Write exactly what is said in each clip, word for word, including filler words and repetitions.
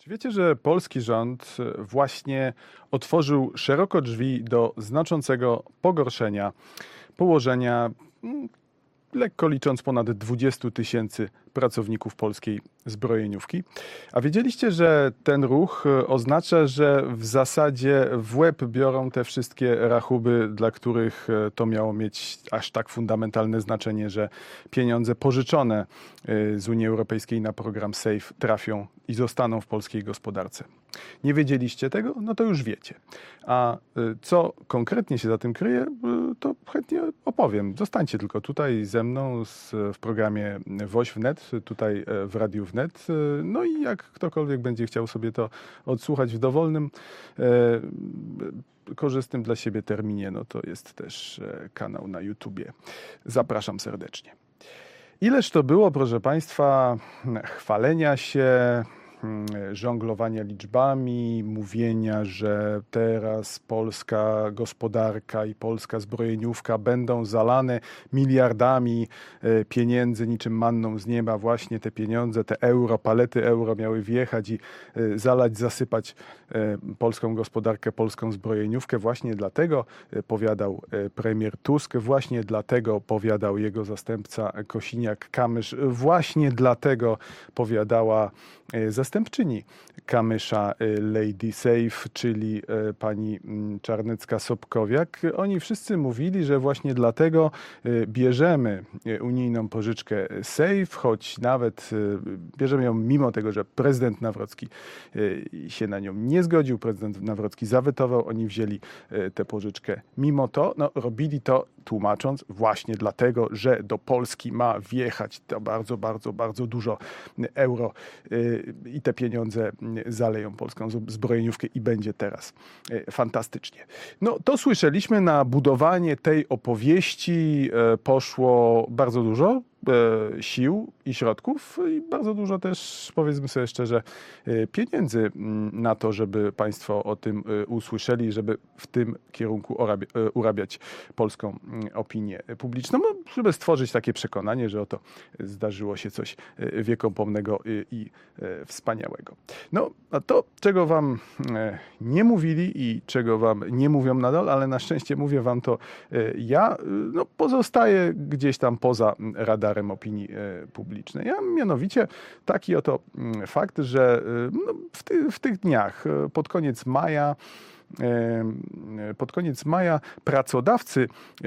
Czy wiecie, że polski rząd właśnie otworzył szeroko drzwi do znaczącego pogorszenia położenia, mm, lekko licząc, ponad dwudziestu tysięcy pracowników polskiej zbrojeniówki? A wiedzieliście, że ten ruch oznacza, że w zasadzie w łeb biorą te wszystkie rachuby, dla których to miało mieć aż tak fundamentalne znaczenie, że pieniądze pożyczone z Unii Europejskiej na program SAFE trafią i zostaną w polskiej gospodarce? Nie wiedzieliście tego? No to już wiecie. A co konkretnie się za tym kryje, to chętnie opowiem. Zostańcie tylko tutaj ze mną z, w programie Woś Wnet, tutaj w Radiu Wnet. No i jak ktokolwiek będzie chciał sobie to odsłuchać w dowolnym, e, korzystnym dla siebie terminie, no to jest też kanał na YouTubie. Zapraszam serdecznie. Ileż to było, proszę Państwa, chwalenia się, żonglowania liczbami, mówienia, że teraz polska gospodarka i polska zbrojeniówka będą zalane miliardami pieniędzy, niczym manną z nieba. Właśnie te pieniądze, te euro, palety euro miały wjechać i zalać, zasypać polską gospodarkę, polską zbrojeniówkę. Właśnie dlatego powiadał premier Tusk, właśnie dlatego powiadał jego zastępca Kosiniak-Kamysz, właśnie dlatego powiadała zastępczyni Kamysza, Lady Safe, czyli pani Czarnecka-Sobkowiak. Oni wszyscy mówili, że właśnie dlatego bierzemy unijną pożyczkę SAFE, choć nawet bierzemy ją mimo tego, że prezydent Nawrocki się na nią nie zgodził, prezydent Nawrocki zawetował, oni wzięli tę pożyczkę mimo to. No, robili to tłumacząc właśnie dlatego, że do Polski ma wjechać to bardzo, bardzo, bardzo dużo euro i te pieniądze zaleją polską zbrojeniówkę i będzie teraz fantastycznie. No to słyszeliśmy, na budowanie tej opowieści poszło bardzo dużo sił i środków i bardzo dużo też, powiedzmy sobie szczerze, pieniędzy na to, żeby Państwo o tym usłyszeli, żeby w tym kierunku urabiać polską opinię publiczną, żeby stworzyć takie przekonanie, że oto zdarzyło się coś wiekopomnego i wspaniałego. No, a to, czego Wam nie mówili i czego Wam nie mówią nadal, ale na szczęście mówię Wam to ja, no, pozostaje gdzieś tam poza radarem opinii publicznej. Ja mianowicie taki oto fakt, że no, w, ty, w tych dniach, pod koniec maja, pod koniec maja pracodawcy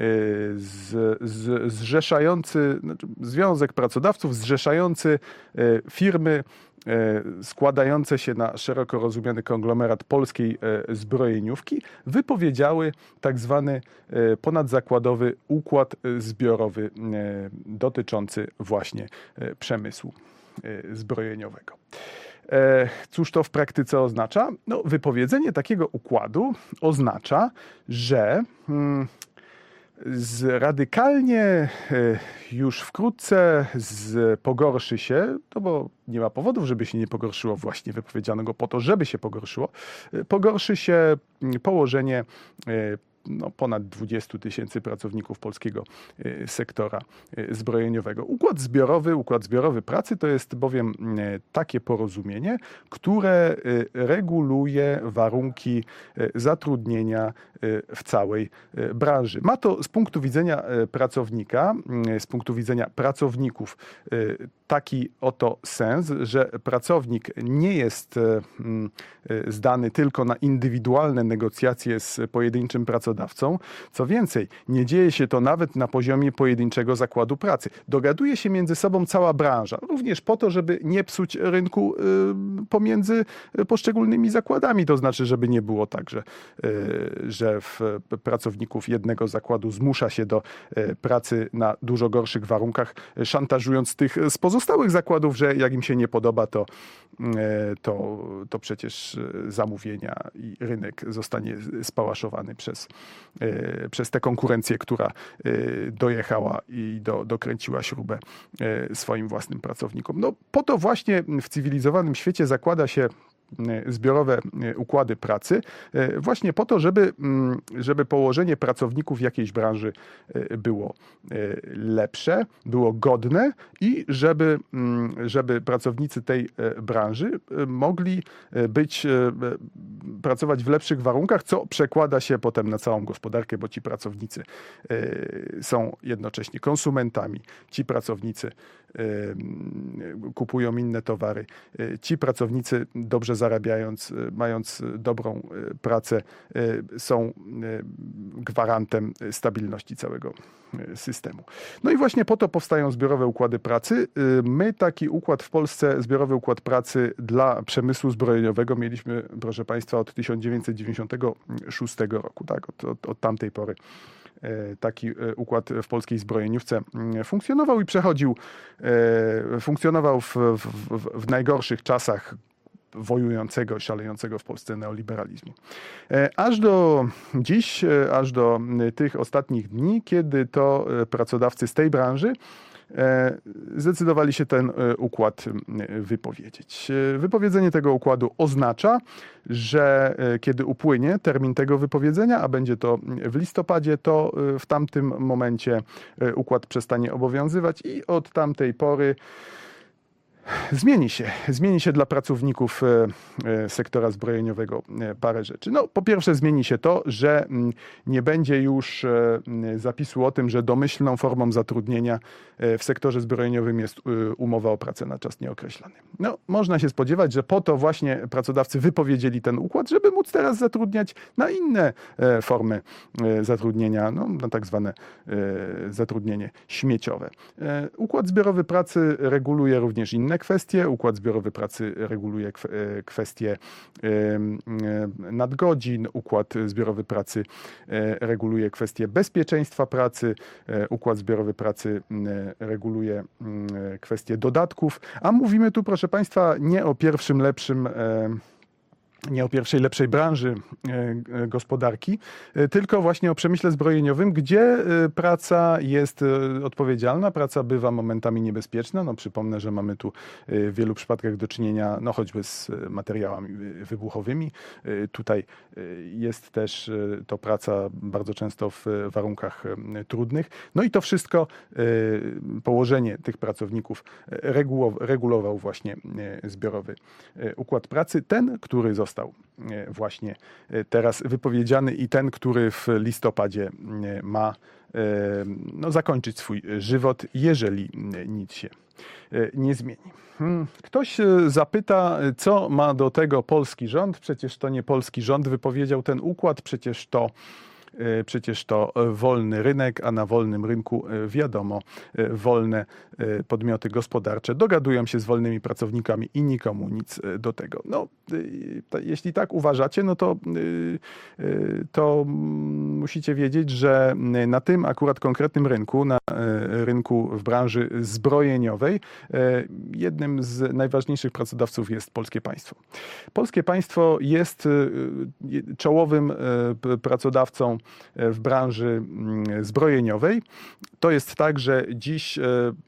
z, z, zrzeszający, znaczy Związek Pracodawców zrzeszający firmy składające się na szeroko rozumiany konglomerat polskiej zbrojeniówki wypowiedziały tak zwany ponadzakładowy układ zbiorowy dotyczący właśnie przemysłu zbrojeniowego. Cóż to w praktyce oznacza? No, wypowiedzenie takiego układu oznacza, że hmm, z radykalnie już wkrótce z, pogorszy się, no bo nie ma powodów, żeby się nie pogorszyło, właśnie wypowiedziano go po to, żeby się pogorszyło, pogorszy się położenie no, ponad dwudziestu tysięcy pracowników polskiego sektora zbrojeniowego. Układ zbiorowy, układ zbiorowy pracy to jest bowiem takie porozumienie, które reguluje warunki zatrudnienia w całej branży. Ma to z punktu widzenia pracownika, z punktu widzenia pracowników taki oto sens, że pracownik nie jest zdany tylko na indywidualne negocjacje z pojedynczym pracodawcą. Co więcej, nie dzieje się to nawet na poziomie pojedynczego zakładu pracy. Dogaduje się między sobą cała branża, również po to, żeby nie psuć rynku pomiędzy poszczególnymi zakładami. To znaczy, żeby nie było tak, że, że pracowników jednego zakładu zmusza się do pracy na dużo gorszych warunkach, szantażując tych z pozostałych zakładów, że jak im się nie podoba, to, to, to przecież zamówienia i rynek zostanie spałaszowany przez, przez tę konkurencję, która dojechała i do, dokręciła śrubę swoim własnym pracownikom. No, po to właśnie w cywilizowanym świecie zakłada się zbiorowe układy pracy właśnie po to, żeby, żeby położenie pracowników jakiejś branży było lepsze, było godne i żeby, żeby pracownicy tej branży mogli być, pracować w lepszych warunkach, co przekłada się potem na całą gospodarkę, bo ci pracownicy są jednocześnie konsumentami, ci pracownicy kupują inne towary, ci pracownicy dobrze zarabiając, mając dobrą pracę, są gwarantem stabilności całego systemu. No i właśnie po to powstają zbiorowe układy pracy. My taki układ w Polsce, zbiorowy układ pracy dla przemysłu zbrojeniowego mieliśmy, proszę Państwa, od tysiąc dziewięćset dziewięćdziesiątego szóstego roku, tak, od, od, od tamtej pory. Taki układ w polskiej zbrojeniówce funkcjonował i przechodził, funkcjonował w, w, w najgorszych czasach wojującego, szalejącego w Polsce neoliberalizmu. Aż do dziś, aż do tych ostatnich dni, kiedy to pracodawcy z tej branży zdecydowali się ten układ wypowiedzieć. Wypowiedzenie tego układu oznacza, że kiedy upłynie termin tego wypowiedzenia, a będzie to w listopadzie, to w tamtym momencie układ przestanie obowiązywać i od tamtej pory Zmieni się, zmieni się dla pracowników sektora zbrojeniowego parę rzeczy. No, po pierwsze zmieni się to, że nie będzie już zapisu o tym, że domyślną formą zatrudnienia w sektorze zbrojeniowym jest umowa o pracę na czas nieokreślony. No, można się spodziewać, że po to właśnie pracodawcy wypowiedzieli ten układ, żeby móc teraz zatrudniać na inne formy zatrudnienia, no, na tak zwane zatrudnienie śmieciowe. Układ zbiorowy pracy reguluje również inne kwestie. Układ zbiorowy pracy reguluje kwestie nadgodzin. Układ zbiorowy pracy reguluje kwestie bezpieczeństwa pracy. Układ zbiorowy pracy reguluje kwestie dodatków. A mówimy tu, proszę Państwa, nie o pierwszym lepszym nie o pierwszej lepszej branży gospodarki, tylko właśnie o przemyśle zbrojeniowym, gdzie praca jest odpowiedzialna, praca bywa momentami niebezpieczna. No, przypomnę, że mamy tu w wielu przypadkach do czynienia no, choćby z materiałami wybuchowymi. Tutaj jest też to praca bardzo często w warunkach trudnych. No i to wszystko, położenie tych pracowników regulował właśnie zbiorowy układ pracy, ten, który został właśnie teraz wypowiedziany i ten, który w listopadzie ma no, zakończyć swój żywot, jeżeli nic się nie zmieni. Ktoś zapyta, co ma do tego polski rząd? Przecież to nie polski rząd wypowiedział ten układ, przecież to Przecież to wolny rynek, a na wolnym rynku wiadomo, wolne podmioty gospodarcze dogadują się z wolnymi pracownikami i nikomu nic do tego. No, jeśli tak uważacie, no to, to musicie wiedzieć, że na tym akurat konkretnym rynku, na rynku w branży zbrojeniowej, jednym z najważniejszych pracodawców jest polskie państwo. Polskie państwo jest czołowym pracodawcą w branży zbrojeniowej. To jest tak, że dziś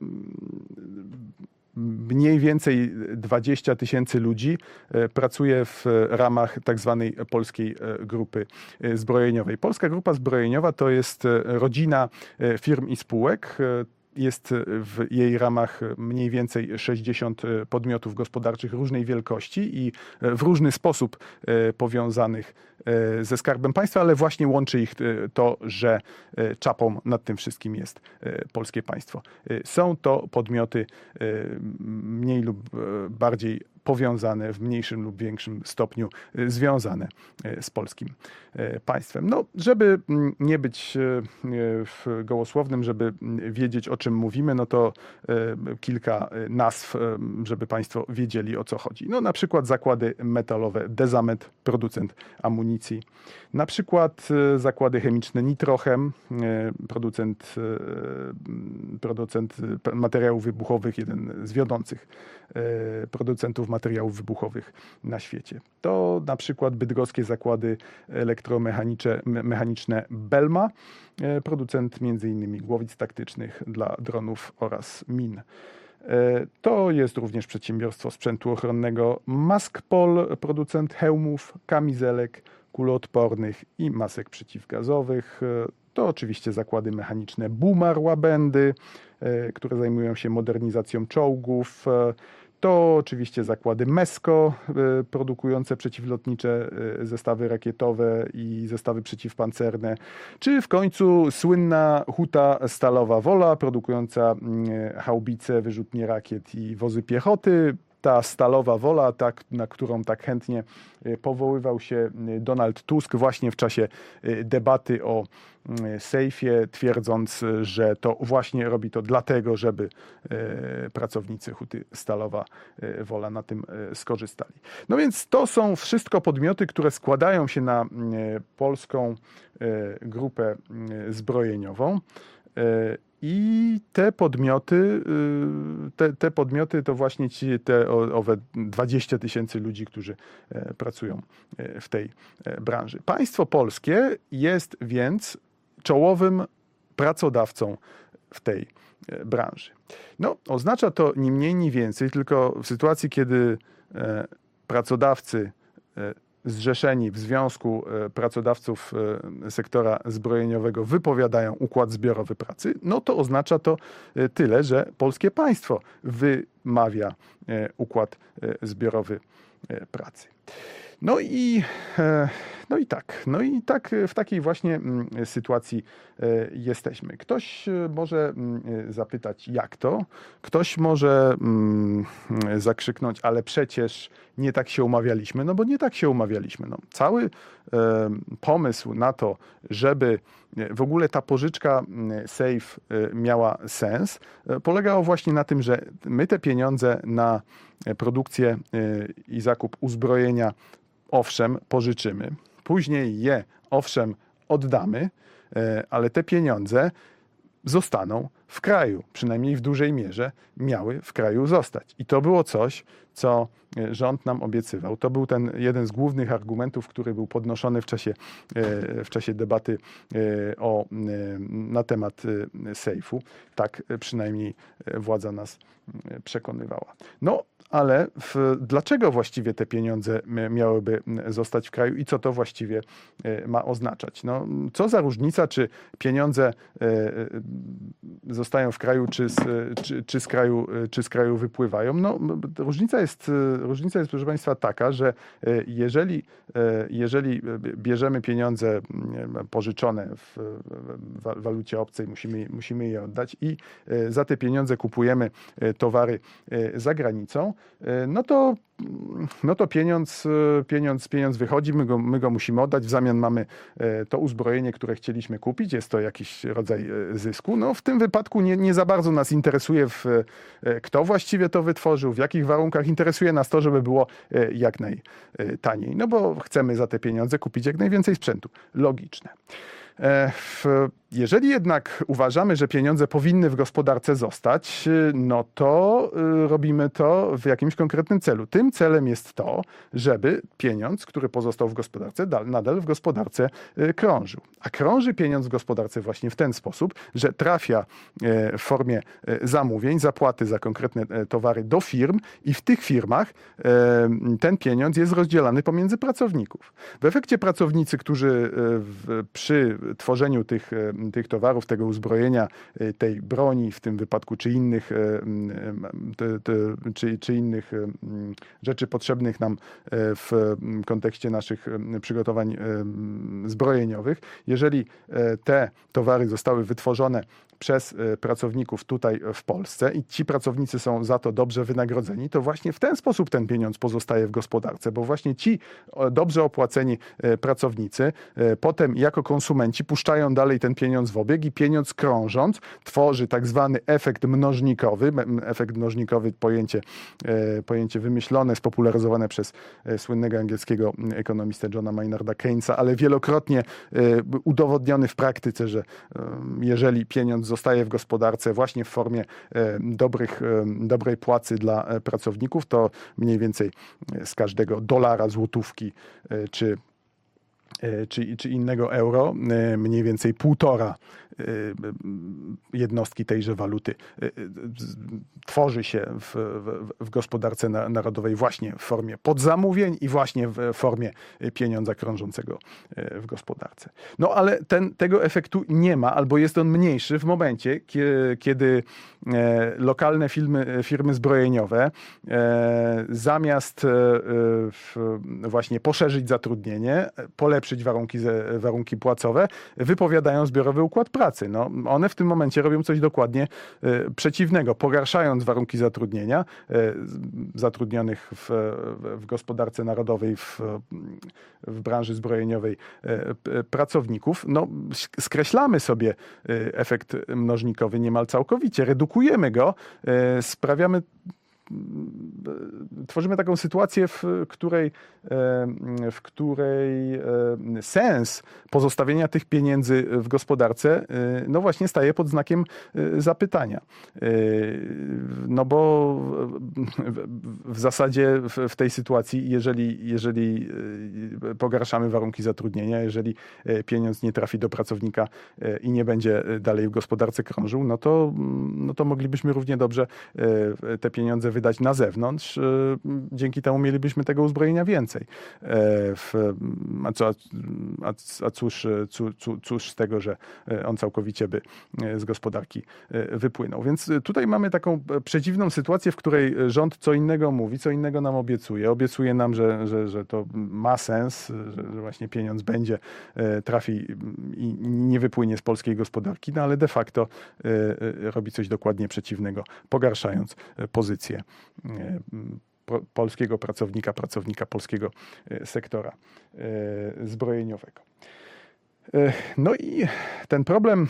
mniej więcej dwadzieścia tysięcy ludzi pracuje w ramach tak zwanej Polskiej Grupy Zbrojeniowej. Polska Grupa Zbrojeniowa to jest rodzina firm i spółek. Jest w jej ramach mniej więcej sześćdziesiąt podmiotów gospodarczych różnej wielkości i w różny sposób powiązanych ze Skarbem Państwa, ale właśnie łączy ich to, że czapą nad tym wszystkim jest polskie państwo. Są to podmioty mniej lub bardziej powiązane, w mniejszym lub większym stopniu związane z polskim państwem. No, żeby nie być gołosłownym, żeby wiedzieć, o czym mówimy, no to kilka nazw, żeby Państwo wiedzieli, o co chodzi. No, na przykład zakłady metalowe Dezamet, producent amunicji. Na przykład zakłady chemiczne Nitrochem, producent, producent materiałów wybuchowych, jeden z wiodących producentów materiałów wybuchowych na świecie. To na przykład bydgoskie zakłady elektromechaniczne Belma, producent między innymi głowic taktycznych dla dronów oraz min. To jest również przedsiębiorstwo sprzętu ochronnego Maskpol, producent hełmów, kamizelek kuloodpornych i masek przeciwgazowych. To oczywiście zakłady mechaniczne Bumar Łabędy, które zajmują się modernizacją czołgów. To oczywiście zakłady Mesko, produkujące przeciwlotnicze zestawy rakietowe i zestawy przeciwpancerne, czy w końcu słynna Huta Stalowa Wola, produkująca haubice, wyrzutnie rakiet i wozy piechoty. Ta Stalowa Wola, ta, na którą tak chętnie powoływał się Donald Tusk właśnie w czasie debaty o sejfie, twierdząc, że to właśnie robi to dlatego, żeby pracownicy Huty Stalowa Wola na tym skorzystali. No więc to są wszystko podmioty, które składają się na polską grupę zbrojeniową. I te podmioty, te, te podmioty to właśnie ci, te owe dwadzieścia tysięcy ludzi, którzy pracują w tej branży. Państwo polskie jest więc czołowym pracodawcą w tej branży. No, oznacza to ni mniej, ni więcej, tylko w sytuacji, kiedy pracodawcy zrzeszeni w Związku Pracodawców Sektora Zbrojeniowego wypowiadają układ zbiorowy pracy, no to oznacza to tyle, że polskie państwo wymawia układ zbiorowy pracy. No i, no i tak, no i tak w takiej właśnie sytuacji jesteśmy. Ktoś może zapytać, jak to? Ktoś może zakrzyknąć, ale przecież nie tak się umawialiśmy. No bo nie tak się umawialiśmy. No, cały pomysł na to, żeby w ogóle ta pożyczka Safe miała sens, polegał właśnie na tym, że my te pieniądze na produkcję i zakup uzbrojenia owszem pożyczymy, później je owszem oddamy, ale te pieniądze zostaną w kraju, przynajmniej w dużej mierze miały w kraju zostać. I to było coś, co rząd nam obiecywał. To był ten jeden z głównych argumentów, który był podnoszony w czasie, w czasie debaty o, na temat sejfu. Tak przynajmniej władza nas przekonywała. No, ale w, dlaczego właściwie te pieniądze miałyby zostać w kraju i co to właściwie ma oznaczać? No, co za różnica, czy pieniądze zostają w kraju, czy z, czy, czy z kraju, czy z kraju wypływają? No, różnica jest, różnica jest, proszę Państwa, taka, że jeżeli, jeżeli bierzemy pieniądze pożyczone w walucie obcej, musimy, musimy je oddać i za te pieniądze kupujemy towary za granicą, no to, no to pieniądz, pieniądz, pieniądz wychodzi, my go, my go musimy oddać, w zamian mamy to uzbrojenie, które chcieliśmy kupić, jest to jakiś rodzaj zysku. No w tym wypadku nie, nie za bardzo nas interesuje, w, kto właściwie to wytworzył, w jakich warunkach. Interesuje nas to, żeby było jak najtaniej, no bo chcemy za te pieniądze kupić jak najwięcej sprzętu. Logiczne. Jeżeli jednak uważamy, że pieniądze powinny w gospodarce zostać, no to robimy to w jakimś konkretnym celu. Tym celem jest to, żeby pieniądz, który pozostał w gospodarce, nadal w gospodarce krążył. A krąży pieniądz w gospodarce właśnie w ten sposób, że trafia w formie zamówień, zapłaty za konkretne towary do firm i w tych firmach ten pieniądz jest rozdzielany pomiędzy pracowników. W efekcie pracownicy, którzy w, przy tworzeniu tych tych towarów, tego uzbrojenia, tej broni w tym wypadku, czy innych, te, te, czy, czy innych rzeczy potrzebnych nam w kontekście naszych przygotowań zbrojeniowych. Jeżeli te towary zostały wytworzone przez pracowników tutaj w Polsce i ci pracownicy są za to dobrze wynagrodzeni, to właśnie w ten sposób ten pieniądz pozostaje w gospodarce, bo właśnie ci dobrze opłaceni pracownicy potem jako konsumenci puszczają dalej ten pieniądz w obieg i pieniądz krążąc tworzy tak zwany efekt mnożnikowy. Efekt mnożnikowy, pojęcie, pojęcie wymyślone, spopularyzowane przez słynnego angielskiego ekonomistę Johna Maynarda Keynesa, ale wielokrotnie udowodniony w praktyce, że jeżeli pieniądz zostaje w gospodarce właśnie w formie dobrych, dobrej płacy dla pracowników, to mniej więcej z każdego dolara, złotówki czy Czy, czy innego euro, mniej więcej półtora jednostki tejże waluty tworzy się w, w, w gospodarce narodowej właśnie w formie podzamówień i właśnie w formie pieniądza krążącego w gospodarce. No ale ten, tego efektu nie ma, albo jest on mniejszy w momencie, kiedy lokalne firmy, firmy zbrojeniowe zamiast właśnie poszerzyć zatrudnienie, polepszyć warunki, warunki płacowe, wypowiadają zbiorowy układ pracy. No, one w tym momencie robią coś dokładnie przeciwnego, pogarszając warunki zatrudnienia zatrudnionych w, w gospodarce narodowej, w, w branży zbrojeniowej pracowników. No, skreślamy sobie efekt mnożnikowy niemal całkowicie, redukujemy go, sprawiamy tworzymy taką sytuację, w której, w której sens pozostawienia tych pieniędzy w gospodarce no właśnie staje pod znakiem zapytania. No bo w zasadzie w tej sytuacji, jeżeli, jeżeli pogarszamy warunki zatrudnienia, jeżeli pieniądz nie trafi do pracownika i nie będzie dalej w gospodarce krążył, no to, no to moglibyśmy równie dobrze te pieniądze wydać na zewnątrz. Dzięki temu mielibyśmy tego uzbrojenia więcej. A, co, a, a cóż, cóż, cóż z tego, że on całkowicie by z gospodarki wypłynął. Więc tutaj mamy taką przeciwną sytuację, w której rząd co innego mówi, co innego nam obiecuje. Obiecuje nam, że, że, że to ma sens, że, że właśnie pieniądz będzie, trafi i nie wypłynie z polskiej gospodarki, no ale de facto robi coś dokładnie przeciwnego, pogarszając pozycję polskiego pracownika, pracownika polskiego sektora zbrojeniowego. No i ten problem,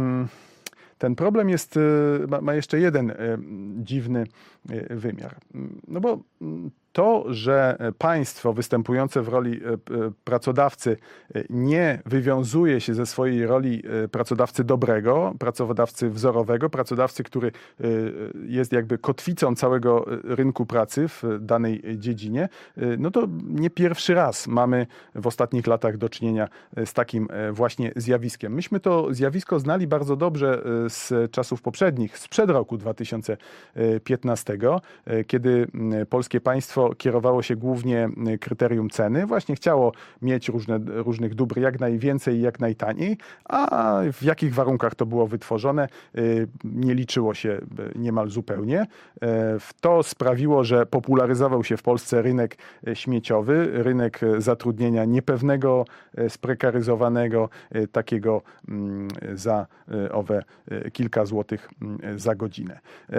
ten problem jest, ma jeszcze jeden dziwny wymiar. No bo to, że państwo występujące w roli pracodawcy nie wywiązuje się ze swojej roli pracodawcy dobrego, pracodawcy wzorowego, pracodawcy, który jest jakby kotwicą całego rynku pracy w danej dziedzinie, no to nie pierwszy raz mamy w ostatnich latach do czynienia z takim właśnie zjawiskiem. Myśmy to zjawisko znali bardzo dobrze z czasów poprzednich, sprzed roku dwa tysiące piętnastego, kiedy polskie państwo kierowało się głównie kryterium ceny. Właśnie chciało mieć różne, różnych dóbr jak najwięcej i jak najtaniej, a w jakich warunkach to było wytworzone, nie liczyło się niemal zupełnie. To sprawiło, że popularyzował się w Polsce rynek śmieciowy, rynek zatrudnienia niepewnego, sprekaryzowanego, takiego za owe kilka złotych za godzinę.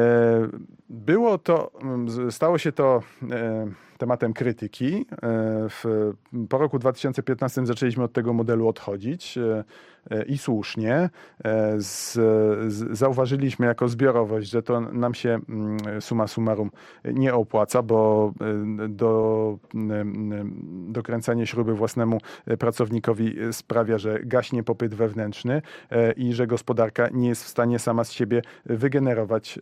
Było to, stało się to tematem krytyki. W, po roku dwa tysiące piętnastym zaczęliśmy od tego modelu odchodzić i słusznie. Z, z, zauważyliśmy jako zbiorowość, że to nam się summa summarum nie opłaca, bo do, dokręcanie śruby własnemu pracownikowi sprawia, że gaśnie popyt wewnętrzny i że gospodarka nie jest w stanie sama z siebie wygenerować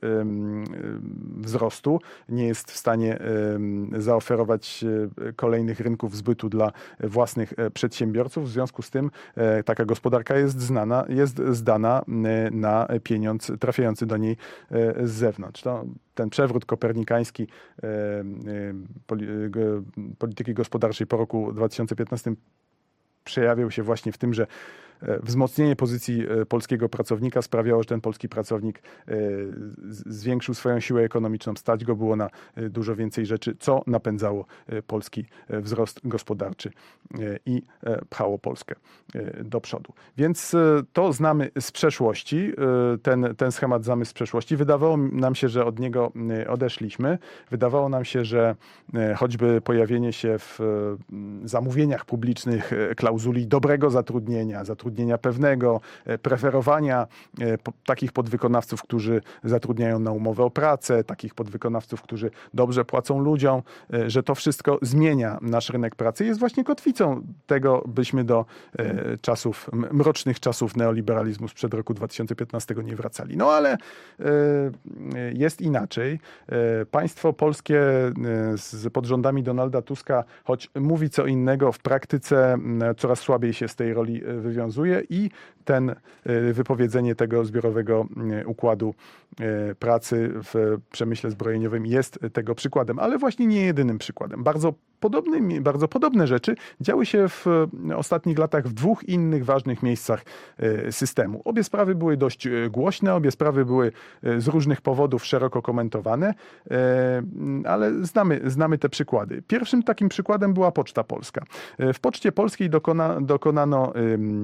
wzrostu, nie jest w stanie zaoferować kolejnych rynków zbytu dla własnych przedsiębiorców. W związku z tym taka gospodarka jest znana, jest zdana na pieniądz trafiający do niej z zewnątrz. To ten przewrót kopernikański polityki gospodarczej po roku dwa tysiące piętnastym przejawiał się właśnie w tym, że wzmocnienie pozycji polskiego pracownika sprawiało, że ten polski pracownik zwiększył swoją siłę ekonomiczną, stać go było na dużo więcej rzeczy, co napędzało polski wzrost gospodarczy i pchało Polskę do przodu. Więc to znamy z przeszłości, ten, ten schemat znamy z przeszłości. Wydawało nam się, że od niego odeszliśmy. Wydawało nam się, że choćby pojawienie się w zamówieniach publicznych klauzuli dobrego zatrudnienia, zatrudnienia pewnego, preferowania takich podwykonawców, którzy zatrudniają na umowę o pracę, takich podwykonawców, którzy dobrze płacą ludziom, że to wszystko zmienia nasz rynek pracy. Jest właśnie kotwicą tego, byśmy do czasów, mrocznych czasów neoliberalizmu sprzed roku dwa tysiące piętnastego nie wracali. No ale jest inaczej. Państwo polskie z pod rządami Donalda Tuska, choć mówi co innego, w praktyce coraz słabiej się z tej roli wywiązuje. obowiązuje i ten wypowiedzenie tego zbiorowego układu pracy w przemyśle zbrojeniowym jest tego przykładem, ale właśnie nie jedynym przykładem. Bardzo podobnymi, bardzo podobne rzeczy działy się w ostatnich latach w dwóch innych ważnych miejscach systemu. Obie sprawy były dość głośne, obie sprawy były z różnych powodów szeroko komentowane, ale znamy, znamy te przykłady. Pierwszym takim przykładem była Poczta Polska. W Poczcie Polskiej dokona, dokonano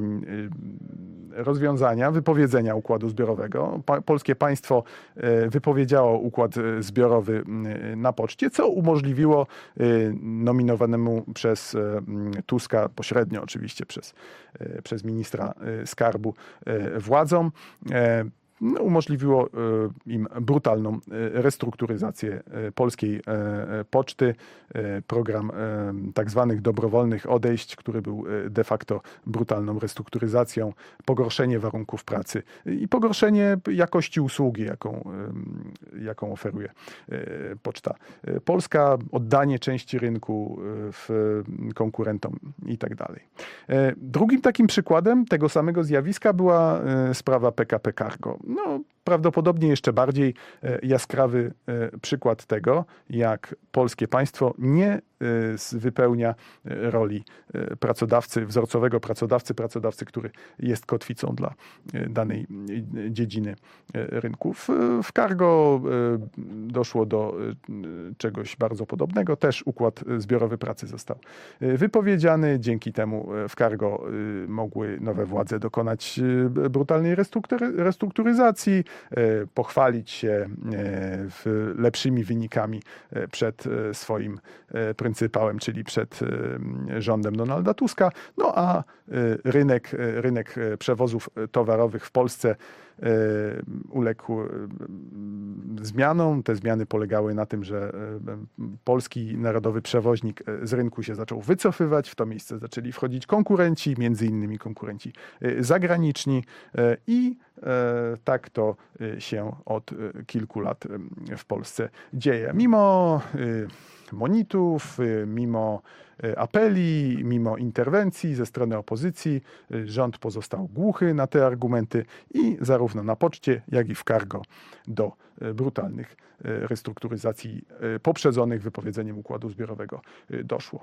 rozwiązania, wypowiedzenia układu zbiorowego. Polskie państwo wypowiedziało układ zbiorowy na poczcie, co umożliwiło nominowanemu przez Tuska, pośrednio oczywiście przez, przez ministra skarbu, władzom, no, umożliwiło im brutalną restrukturyzację polskiej poczty. Program tak zwanych dobrowolnych odejść, który był de facto brutalną restrukturyzacją, pogorszenie warunków pracy i pogorszenie jakości usługi, jaką, jaką oferuje Poczta Polska, oddanie części rynku w konkurentom i tak dalej. Drugim takim przykładem tego samego zjawiska była sprawa P K P Cargo. No, prawdopodobnie jeszcze bardziej jaskrawy przykład tego, jak polskie państwo nie wypełnia roli pracodawcy, wzorcowego pracodawcy, pracodawcy, który jest kotwicą dla danej dziedziny rynku. W cargo doszło do czegoś bardzo podobnego. Też układ zbiorowy pracy został wypowiedziany. Dzięki temu w cargo mogły nowe władze dokonać brutalnej restrukturyzacji, pochwalić się lepszymi wynikami przed swoim pryncypałem, czyli przed rządem Donalda Tuska. No a rynek, rynek przewozów towarowych w Polsce uległ zmianom. Te zmiany polegały na tym, że polski narodowy przewoźnik z rynku się zaczął wycofywać. W to miejsce zaczęli wchodzić konkurenci, między innymi konkurenci zagraniczni i tak to się od kilku lat w Polsce dzieje. Mimo monitów, mimo apeli, mimo interwencji ze strony opozycji, rząd pozostał głuchy na te argumenty i zarówno na poczcie, jak i w cargo do brutalnych restrukturyzacji poprzedzonych wypowiedzeniem układu zbiorowego doszło.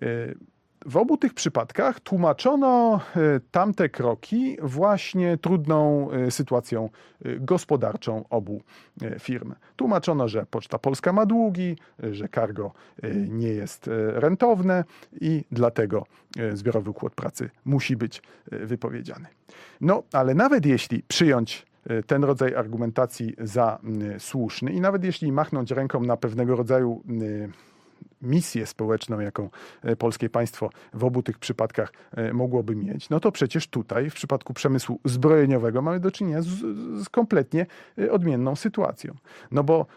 W obu tych przypadkach tłumaczono tamte kroki właśnie trudną sytuacją gospodarczą obu firm. Tłumaczono, że Poczta Polska ma długi, że cargo nie jest rentowne i dlatego zbiorowy układ pracy musi być wypowiedziany. No, ale nawet jeśli przyjąć ten rodzaj argumentacji za słuszny i nawet jeśli machnąć ręką na pewnego rodzaju misję społeczną, jaką polskie państwo w obu tych przypadkach mogłoby mieć, no to przecież tutaj w przypadku przemysłu zbrojeniowego mamy do czynienia z, z kompletnie odmienną sytuacją. No bo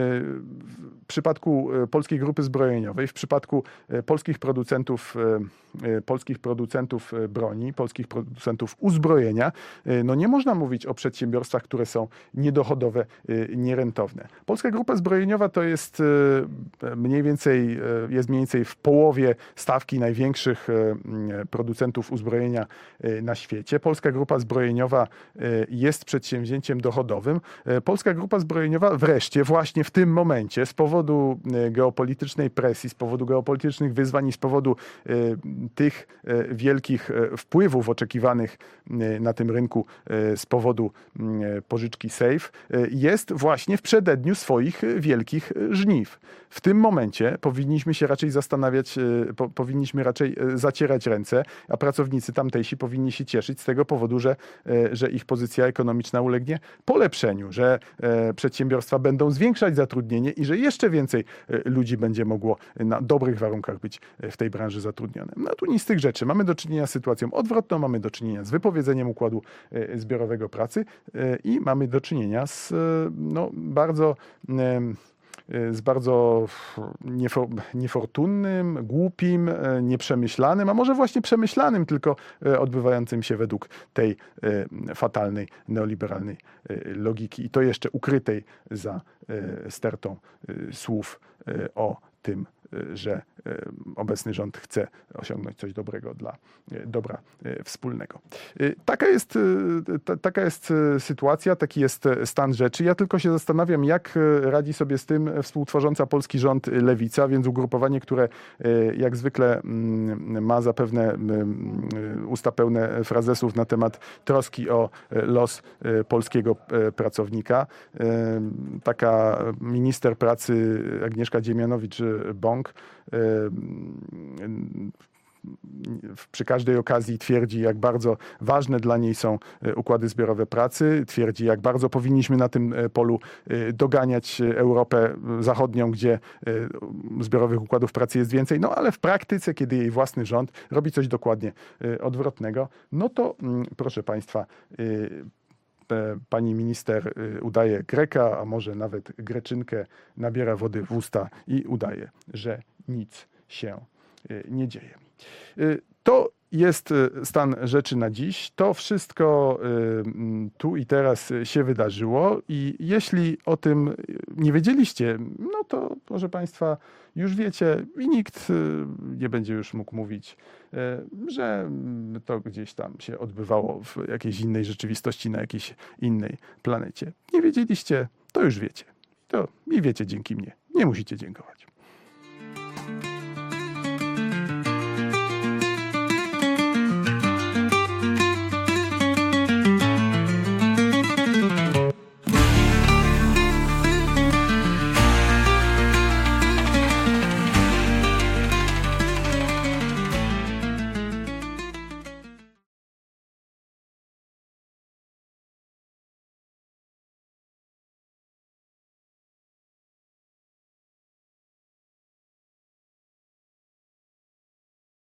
w przypadku Polskiej Grupy Zbrojeniowej, w przypadku polskich producentów, polskich producentów broni, polskich producentów uzbrojenia, no nie można mówić o przedsiębiorstwach, które są niedochodowe, nierentowne. Polska Grupa Zbrojeniowa to jest mniej więcej jest mniej więcej w połowie stawki największych producentów uzbrojenia na świecie. Polska Grupa Zbrojeniowa jest przedsięwzięciem dochodowym. Polska Grupa Zbrojeniowa wreszcie właśnie w tym momencie z powodu geopolitycznej presji, z powodu geopolitycznych wyzwań i z powodu tych wielkich wpływów oczekiwanych na tym rynku z powodu pożyczki SAFE jest właśnie w przededniu swoich wielkich żniw. W tym momencie powinniśmy się raczej zastanawiać, po, powinniśmy raczej zacierać ręce, a pracownicy tamtejsi powinni się cieszyć z tego powodu, że, że ich pozycja ekonomiczna ulegnie polepszeniu, że przedsiębiorstwa będą zwiększać zatrudnienie i że jeszcze więcej ludzi będzie mogło na dobrych warunkach być w tej branży zatrudnione. No tu nic z tych rzeczy. Mamy do czynienia z sytuacją odwrotną, mamy do czynienia z wypowiedzeniem układu zbiorowego pracy i mamy do czynienia z no, bardzo z bardzo niefortunnym, głupim, nieprzemyślanym, a może właśnie przemyślanym, tylko odbywającym się według tej fatalnej, neoliberalnej logiki i to jeszcze ukrytej za stertą słów o tym że obecny rząd chce osiągnąć coś dobrego dla dobra wspólnego. Taka jest, ta, taka jest sytuacja, taki jest stan rzeczy. Ja tylko się zastanawiam, jak radzi sobie z tym współtworząca polski rząd Lewica, więc ugrupowanie, które jak zwykle ma zapewne usta pełne frazesów na temat troski o los polskiego pracownika. Taka minister pracy Agnieszka Dziemianowicz-Bąk przy każdej okazji twierdzi, jak bardzo ważne dla niej są układy zbiorowe pracy, twierdzi, jak bardzo powinniśmy na tym polu doganiać Europę Zachodnią, gdzie zbiorowych układów pracy jest więcej, no ale w praktyce, kiedy jej własny rząd robi coś dokładnie odwrotnego, no to proszę Państwa, pani minister udaje Greka, a może nawet Greczynkę, nabiera wody w usta i udaje, że nic się nie dzieje. To jest stan rzeczy na dziś. To wszystko tu i teraz się wydarzyło i jeśli o tym nie wiedzieliście, no to proszę Państwa, już wiecie i nikt nie będzie już mógł mówić, że to gdzieś tam się odbywało w jakiejś innej rzeczywistości, na jakiejś innej planecie. Nie wiedzieliście, to już wiecie. To i wiecie dzięki mnie. Nie musicie dziękować.